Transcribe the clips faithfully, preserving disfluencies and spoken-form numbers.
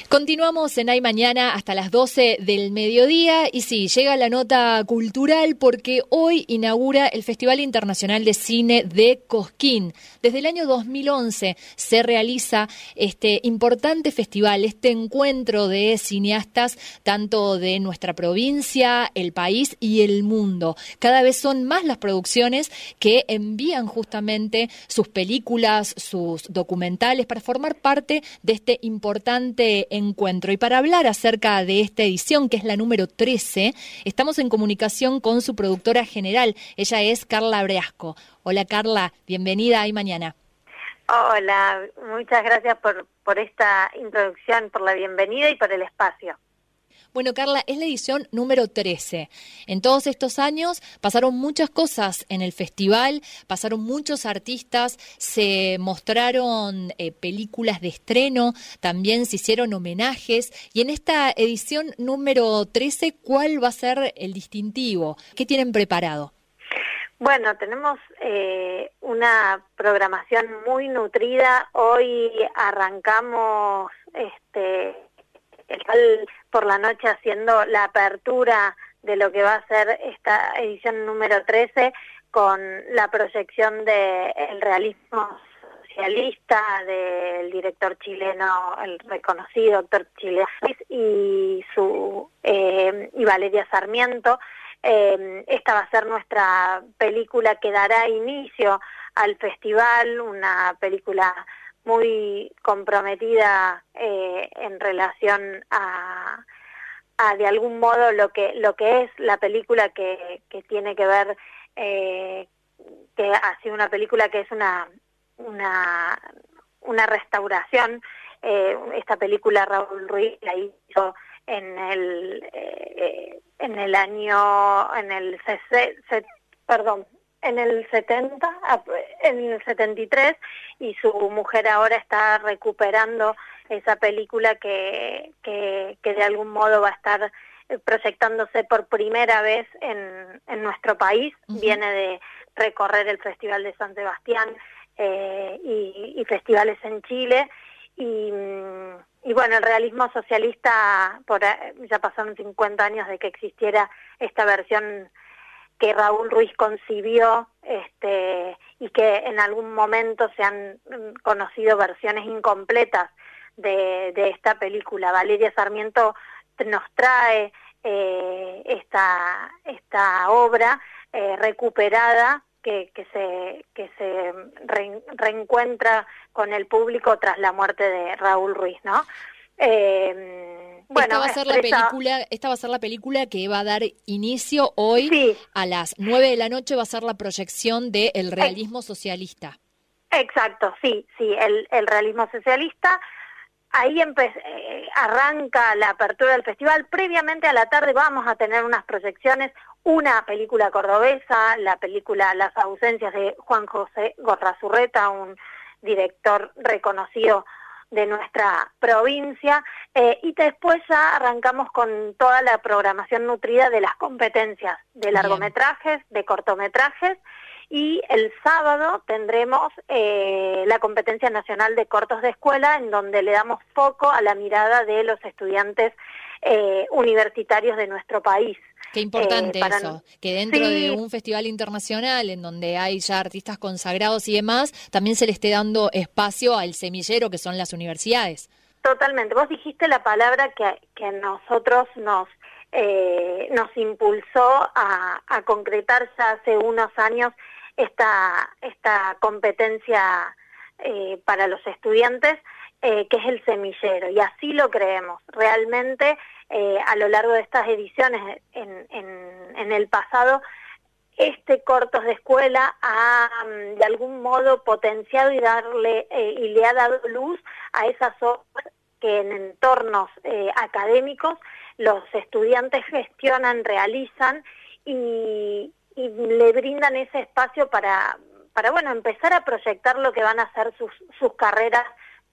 Continuamos en Hay Mañana hasta las doce del mediodía y sí, llega la nota cultural porque hoy inaugura el Festival Internacional de Cine de Cosquín. Desde el año dos mil once se realiza este importante festival, este encuentro de cineastas tanto de nuestra provincia, el país y el mundo. Cada vez son más las producciones que envían justamente sus películas, sus documentales para formar parte de este importante encuentro. Y para hablar acerca de esta edición, que es la número trece, estamos en comunicación con su productora general. Ella es Carla Breasco. Hola Carla, bienvenida a Hay Mañana. Hola, muchas gracias por, por esta introducción, por la bienvenida y por el espacio. Bueno, Carla, es la edición número trece. En todos estos años pasaron muchas cosas en el festival, pasaron muchos artistas, se mostraron eh, películas de estreno, también se hicieron homenajes. Y en esta edición número trece, ¿cuál va a ser el distintivo? ¿Qué tienen preparado? Bueno, tenemos eh, una programación muy nutrida. Hoy arrancamos este el por la noche haciendo la apertura de lo que va a ser esta edición número trece con la proyección de el realismo socialista del director chileno, el reconocido doctor chileno, y su eh, y Valeria Sarmiento. Eh, esta va a ser nuestra película que dará inicio al festival, una película muy comprometida eh, en relación a, a de algún modo lo que lo que es la película que, que tiene que ver eh, que ha sido una película que es una una una restauración. Eh, esta película Raúl Ruiz la hizo en el eh, en el año en el C C, perdón en el setenta, en el setenta y tres, y su mujer ahora está recuperando esa película que, que, que de algún modo va a estar proyectándose por primera vez en, en nuestro país. Uh-huh. Viene de recorrer el Festival de San Sebastián eh, y, y festivales en Chile, y, y bueno, el realismo socialista, por, ya pasaron cincuenta años de que existiera esta versión que Raúl Ruiz concibió, este, y que en algún momento se han conocido versiones incompletas de, de esta película. Valeria Sarmiento nos trae eh, esta esta obra eh, recuperada que, que se que se re, reencuentra con el público tras la muerte de Raúl Ruiz, ¿no? Eh, Bueno, esta va a ser expresa... la película, esta va a ser la película que va a dar inicio hoy. Sí. A las nueve de la noche va a ser la proyección de El realismo socialista. Exacto, sí, sí, el, el realismo socialista. Ahí empe- eh, arranca la apertura del festival. Previamente a la tarde vamos a tener unas proyecciones, una película cordobesa, la película Las ausencias de Juan José Gorrazurreta, un director reconocido de nuestra provincia, eh, y después ya arrancamos con toda la programación nutrida de las competencias de largometrajes, de cortometrajes, y el sábado tendremos eh, la competencia nacional de cortos de escuela, en donde le damos foco a la mirada de los estudiantes eh, universitarios de nuestro país. Qué importante eh, para... eso, que dentro sí. de un festival internacional en donde hay ya artistas consagrados y demás, también se le esté dando espacio al semillero que son las universidades. Totalmente. Vos dijiste la palabra que, que a nosotros nos eh, nos impulsó a, a concretar ya hace unos años esta esta competencia eh, para los estudiantes, eh, que es el semillero, y así lo creemos. Realmente, eh, a lo largo de estas ediciones en, en, en el pasado, este Cortos de Escuela ha de algún modo potenciado y darle eh, y le ha dado luz a esas obras que en entornos eh, académicos los estudiantes gestionan, realizan y, y le brindan ese espacio para, para bueno, empezar a proyectar lo que van a ser sus, sus carreras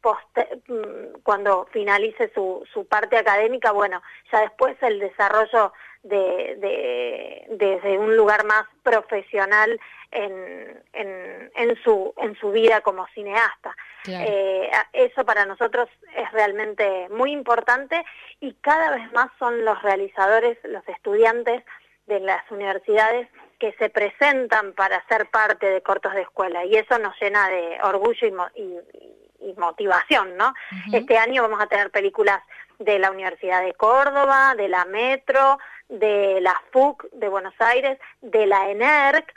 poste, cuando finalice su, su parte académica, bueno, ya después el desarrollo de, de desde un lugar más profesional en, en, en su en su vida como cineasta. Claro. Eh, eso para nosotros es realmente muy importante y cada vez más son los realizadores, los estudiantes de las universidades que se presentan para ser parte de cortos de escuela, y eso nos llena de orgullo y, mo y, y motivación, ¿no? Uh-huh. Este año vamos a tener películas de la Universidad de Córdoba, de la Metro, de la F U C de Buenos Aires, de la ENERC,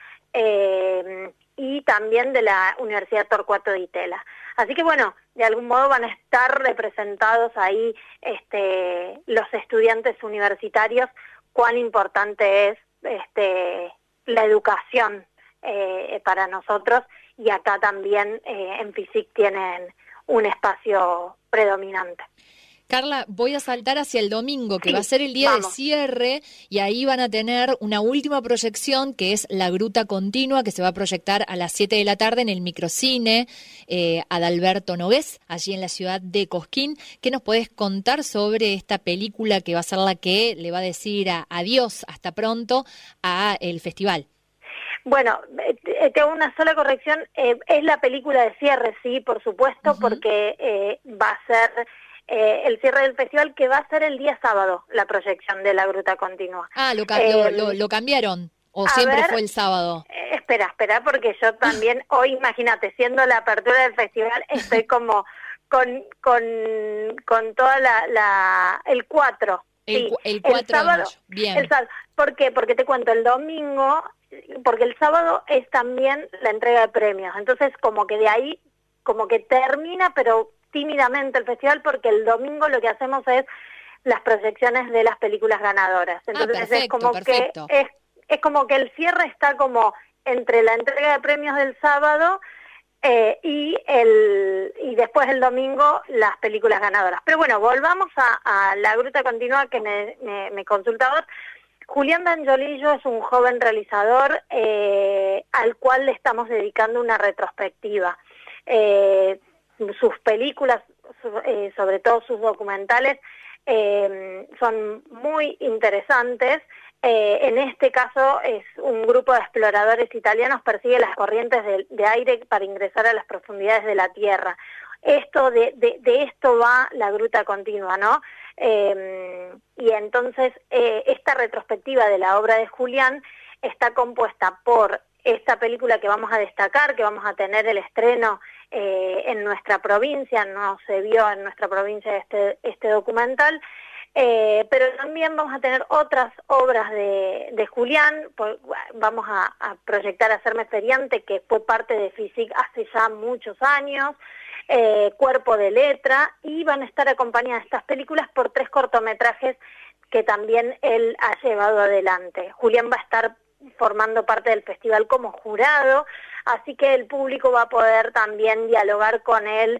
eh, y también de la Universidad Torcuato Di Tella. Así que bueno, de algún modo van a estar representados ahí este, los estudiantes universitarios, cuán importante es este, la educación eh, para nosotros, y acá también eh, en FISIC tienen un espacio predominante. Carla, voy a saltar hacia el domingo, que sí, va a ser el día vamos. de cierre, y ahí van a tener una última proyección, que es La Gruta Continua, que se va a proyectar a las siete de la tarde en el microcine eh, Adalberto Nogués, allí en la ciudad de Cosquín. ¿Qué nos podés contar sobre esta película que va a ser la que le va a decir a, adiós, hasta pronto, a el festival? Bueno, eh, tengo una sola corrección, eh, es la película de cierre, sí, por supuesto, uh-huh. porque eh, va a ser... Eh, el cierre del festival, que va a ser el día sábado, la proyección de La Gruta Continua. Ah, ¿lo, eh, lo, lo, lo cambiaron? ¿O siempre ver, fue el sábado? Eh, espera, espera, porque yo también, hoy, imagínate, siendo la apertura del festival, estoy como con con con toda la... la el cuatro. El, sí, el cuatro el sábado, de mayo, bien. El sábado. ¿Por qué? Porque te cuento, el domingo, porque el sábado es también la entrega de premios, entonces como que de ahí, como que termina, pero... tímidamente el festival, porque el domingo lo que hacemos es las proyecciones de las películas ganadoras. Entonces ah, perfecto, es como perfecto. que es, es como que el cierre está como entre la entrega de premios del sábado eh, y el y después el domingo las películas ganadoras. Pero bueno, volvamos a, a La Gruta Continua, que me, me, me consultabas. Julián D'Angiolillo es un joven realizador eh, al cual le estamos dedicando una retrospectiva. Eh, sus películas, eh, sobre todo sus documentales, eh, son muy interesantes. Eh, en este caso es un grupo de exploradores italianos persigue las corrientes de, de aire para ingresar a las profundidades de la Tierra. Esto de, de, de esto va La Gruta Continua, ¿no? Eh, y entonces eh, esta retrospectiva de la obra de Julián está compuesta por esta película que vamos a destacar, que vamos a tener el estreno eh, en nuestra provincia, no se vio en nuestra provincia este, este documental, eh, pero también vamos a tener otras obras de, de Julián. Por, vamos a, a proyectar Hacerme Feriante, que fue parte de FISIC hace ya muchos años, eh, Cuerpo de Letra, y van a estar acompañadas estas películas por tres cortometrajes que también él ha llevado adelante. Julián va a estar formando parte del festival como jurado, así que el público va a poder también dialogar con él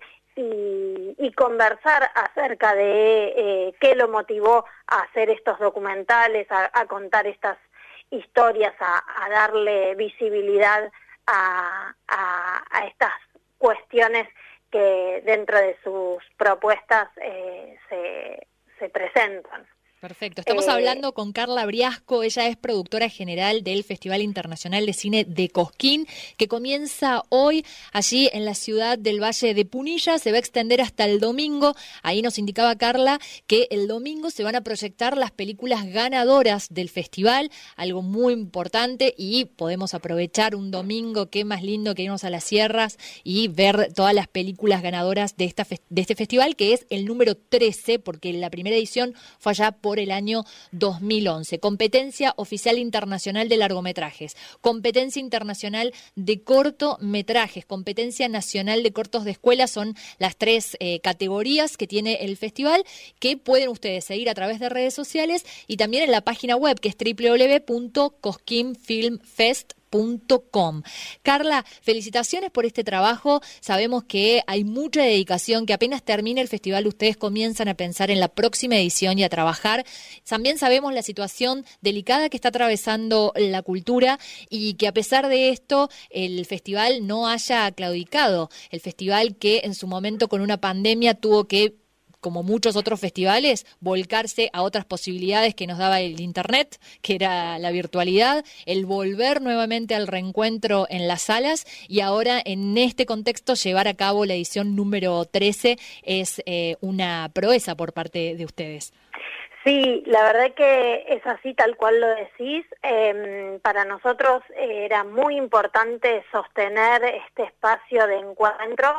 y, y conversar acerca de eh, qué lo motivó a hacer estos documentales, a, a contar estas historias, a, a darle visibilidad a, a, a estas cuestiones que dentro de sus propuestas eh, se, se presentan. Perfecto. Estamos eh, hablando con Carla Briasco. Ella es productora general del Festival Internacional de Cine de Cosquín, que comienza hoy allí en la ciudad del Valle de Punilla. Se va a extender hasta el domingo. Ahí nos indicaba Carla que el domingo se van a proyectar las películas ganadoras del festival, algo muy importante, y podemos aprovechar un domingo, qué más lindo que irnos a las sierras y ver todas las películas ganadoras de, esta, de este festival, que es el número trece, porque la primera edición fue allá por el año dos mil once. Competencia Oficial Internacional de Largometrajes, Competencia Internacional de Cortometrajes, Competencia Nacional de Cortos de Escuela, son las tres eh, categorías que tiene el festival, que pueden ustedes seguir a través de redes sociales y también en la página web, que es doble u doble u doble u punto cosquín film fest punto com. Carla, felicitaciones por este trabajo. Sabemos que hay mucha dedicación, que apenas termine el festival ustedes comienzan a pensar en la próxima edición y a trabajar. También sabemos la situación delicada que está atravesando la cultura y que a pesar de esto el festival no haya claudicado. El festival que en su momento con una pandemia tuvo que, como muchos otros festivales, volcarse a otras posibilidades que nos daba el Internet, que era la virtualidad, el volver nuevamente al reencuentro en las salas y ahora en este contexto llevar a cabo la edición número trece es eh, una proeza por parte de ustedes. Sí, la verdad que es así tal cual lo decís. Eh, para nosotros era muy importante sostener este espacio de encuentro,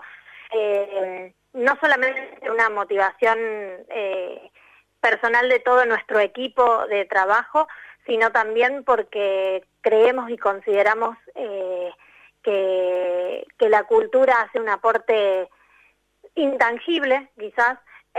eh, no solamente una motivación eh, personal de todo nuestro equipo de trabajo, sino también porque creemos y consideramos eh, que, que la cultura hace un aporte intangible, quizás,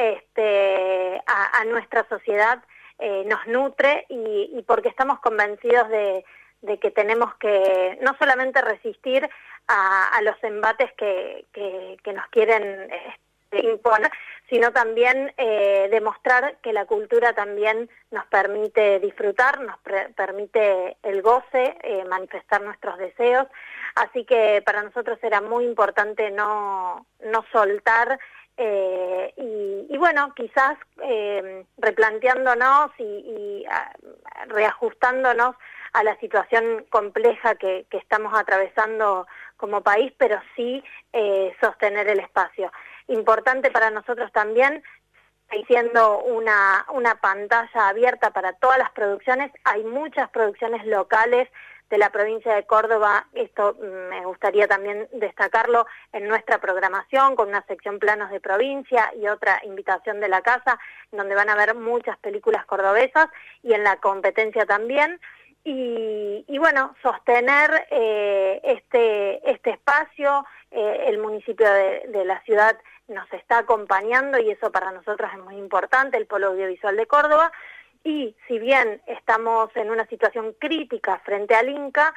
Este, a, a nuestra sociedad, eh, nos nutre y, y porque estamos convencidos de, de que tenemos que no solamente resistir a, a los embates que, que, que nos quieren este, imponer, sino también eh, demostrar que la cultura también nos permite disfrutar, nos pre- permite el goce, eh, manifestar nuestros deseos, así que para nosotros era muy importante no, no soltar. Eh, y, y bueno, quizás eh, replanteándonos y, y a, reajustándonos a la situación compleja que, que estamos atravesando como país, pero sí eh, sostener el espacio. Importante para nosotros también, siendo una, una pantalla abierta para todas las producciones, hay muchas producciones locales de la provincia de Córdoba, esto me gustaría también destacarlo en nuestra programación, con una sección planos de provincia y otra invitación de la casa, donde van a ver muchas películas cordobesas y en la competencia también. Y, y bueno, sostener eh, este, este espacio, eh, el municipio de, de la ciudad nos está acompañando y eso para nosotros es muy importante, el Polo Audiovisual de Córdoba. Y si bien estamos en una situación crítica frente al Inca,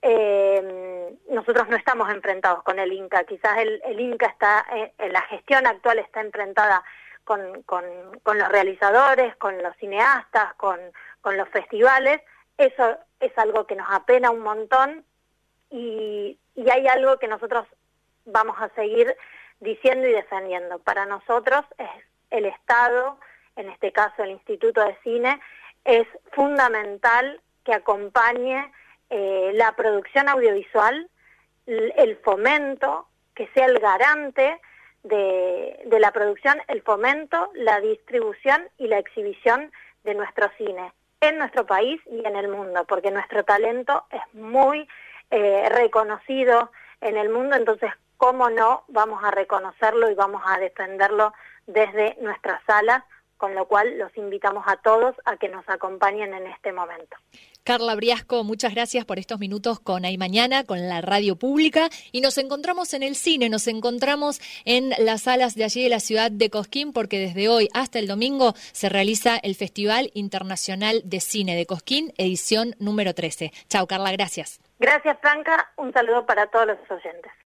eh, nosotros no estamos enfrentados con el Inca. Quizás el, el Inca está, eh, en la gestión actual está enfrentada con, con, con los realizadores, con los cineastas, con, con los festivales. Eso es algo que nos apena un montón y, y hay algo que nosotros vamos a seguir diciendo y defendiendo. Para nosotros es el Estado, en este caso el Instituto de Cine, es fundamental que acompañe eh, la producción audiovisual, el fomento, que sea el garante de, de la producción, el fomento, la distribución y la exhibición de nuestro cine en nuestro país y en el mundo, porque nuestro talento es muy eh, reconocido en el mundo, entonces, ¿cómo no vamos a reconocerlo y vamos a defenderlo desde nuestras salas? Con lo cual los invitamos a todos a que nos acompañen en este momento. Carla Briasco, muchas gracias por estos minutos con Hay Mañana, con la radio pública, y nos encontramos en el cine, nos encontramos en las salas de allí de la ciudad de Cosquín, porque desde hoy hasta el domingo se realiza el Festival Internacional de Cine de Cosquín, edición número trece. Chao, Carla, gracias. Gracias, Franca, un saludo para todos los oyentes.